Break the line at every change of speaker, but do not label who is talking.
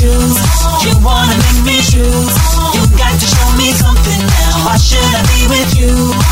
choose. You wanna make me choose. You got to show me something now. Why should I be with you?